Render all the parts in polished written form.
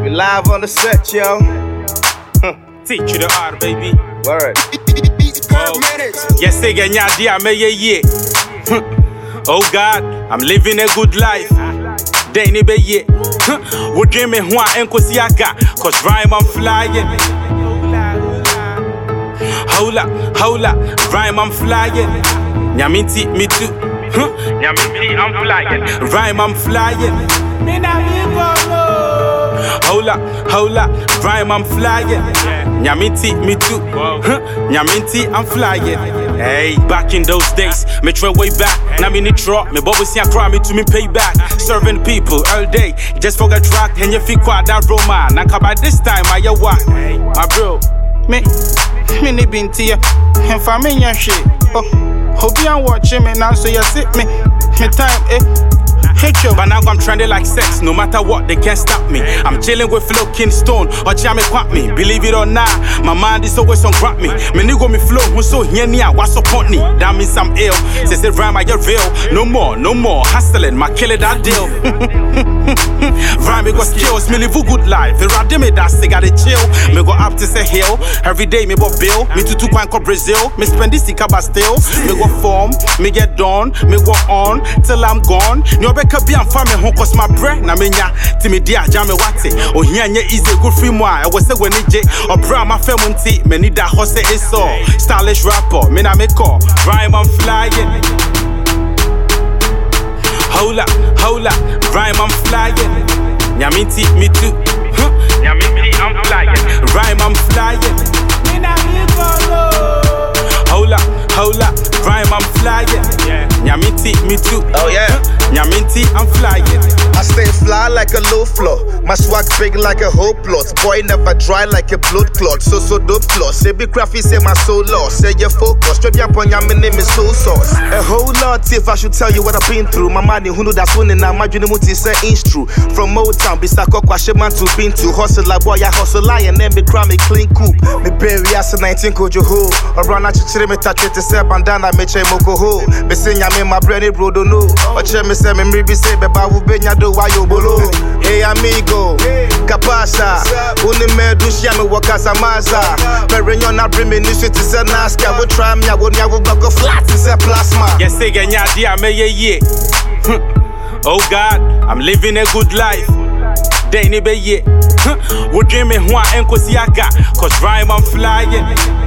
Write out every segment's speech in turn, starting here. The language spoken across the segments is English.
We live on the set, yo. Teach you the art, baby. Word. Yes, again, yeah, dear, may ye. Oh God, I'm living a good life. Danny be ye. What dreaming who I ain't cause rhyme I'm flying. Hold up, rhyme I'm flying. Nyaminti, me too. Nyaminti, I'm flying. Rhyme I'm flying. Hold up, rhyme I'm flying. Nyaminti, me too. Nyaminti, I'm flying. Hey, back in those days, me try way back. Now me need drop, me bubble see a cry me to me pay back. Serving people all day, just forget track and you feel quite that Roma. Now by this time I ya what? My bro, me need been to you, and for me your shit. Oh, hope you are watching me now, so you sit me time, hit you, but now I'm trending like sex. No matter what, they can't stop me. I'm chilling with Flo Kingston or Jamie Quack me. Believe it or not, my mind is always on grab me. Me nigga me flow, who so here near what's up on me? That means I'm ill. Says it rhyme, I get real. No more hustling, my killer that deal. Rhyme me go skills, me live a good life. The rap me that still got it chill. Me go up to say hill. Every day me go bill. Me to go Brazil. Me spend this stick about still. Me go form, me get done, me go on till I'm gone. Could be family home cause my bread na menya Timmy dia jame wate oh here nye easy good free moi I was say when it or bra my femunti me need that hustle is all stylish rapper me na make call rhyme I'm flying hold up rhyme I'm flying Nyaminti me too Nyaminti I'm flying rhyme I'm flying me na make hold up rhyme I'm flying Nyaminti me too oh yeah Nyaminti, I'm flying. I stay fly like a low floor. My swag big like a whole plot. Boy never dry like a blood clot. So dope floss. Say big crafty say my soul lost. Say your focus. Straight up on your name is soul sauce. A whole lot if I should tell you what I've been through. My money who know that's winning now. My dream muti say inch true. From Motown, Bisako Kwashiman to been to hustle like boy I hustle lie and then be cry me clean coop. Me bury ass 19 kojo ho. Around a chichiri me touch it to say bandana me che moko ho. Be sing me my brainy bro don't know. Or che me say me mribi say beba wu benya do wa yo bolo. Hey amigo, kapasa. Uni me do shia me wakasa maza. Perenyo na bring me nishi to say naska. We try me I would go flat to say plasma. Yes again ya dia me ye. Oh God, I'm living a good life. Danny be ye. What dreaming who I ain't cause rhyme I'm flying.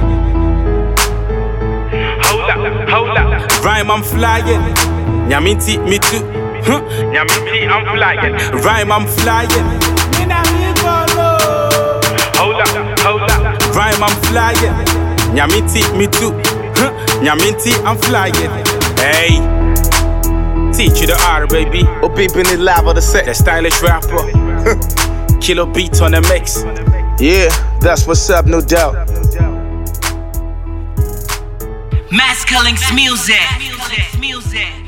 Hold up, rhyme I'm flying. Nyaminti me too. Nyaminti I'm flying. Rhyme I'm flying. Hold up, rhyme I'm flying. Nyaminti me too. Nyaminti I'm flying. Hey, teach you the art, baby. Oh, people in it live on the set. The stylish rapper. Kilo beats on the mix. Yeah, that's what's up, no doubt. Mass Killings music.